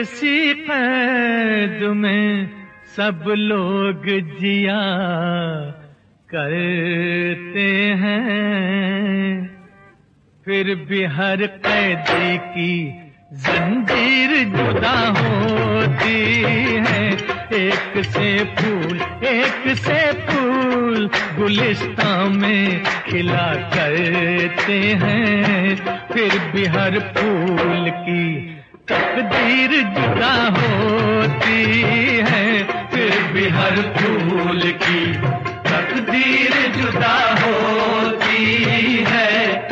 सी कैद में सब लोग जिया करते हैं, फिर भी हर कैदी की जंजीर जुदा होती है। एक से फूल गुलिस्तान में खिला करते हैं, फिर भी हर फूल की तकदीर जुदा होती है, फिर भी हर फूल की तकदीर जुदा होती है।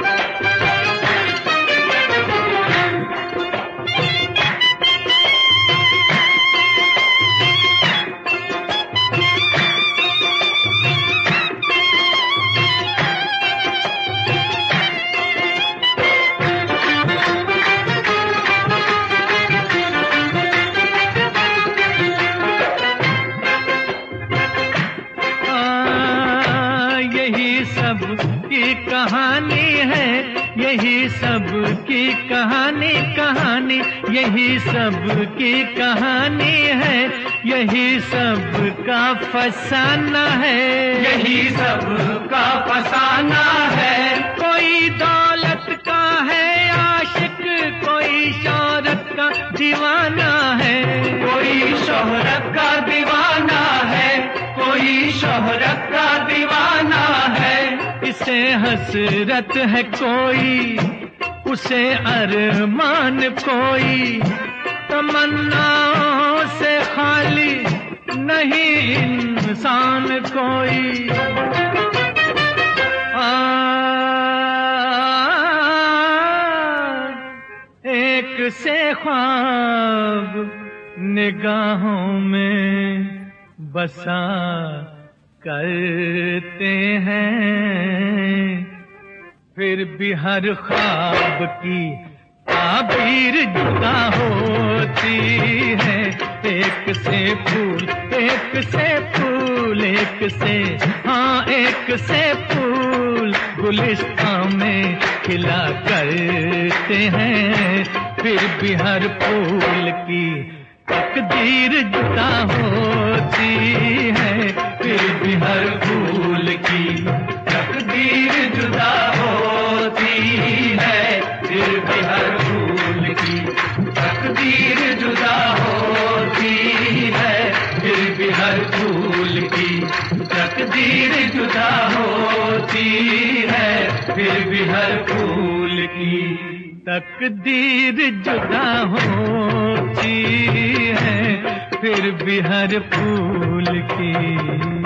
की कहानी है, यही सब की कहानी यही सब की कहानी है, यही सब का फसाना है, यही सब का फसाना है। कोई दौलत का है आशिक, कोई शोहरत का दीवाना है, कोई शोहरत का दीवाना है, कोई शोहरत का दीवाना है। इसे हसरत है कोई, उसे अरमान कोई, तमन्नाओं से खाली नहीं इंसान कोई। एक से ख्वाब निगाहों में बसा करते हैं, फिर भी हर ख्वाब की ताबीर जुदा होती है। एक से फूल गुलिस्तान में खिला करते हैं, फिर भी हर फूल की तकदीर जुदा होती है, फिर भी हर फूल की तकदीर जुदा होती है, फिर भी हर फूल की तकदीर जुदा होती है, फिर भी हर फूल की तकदीर जुदा होती है, फिर भी हर फूल की तकदीर जुदा होती है, फिर भी हर फूल की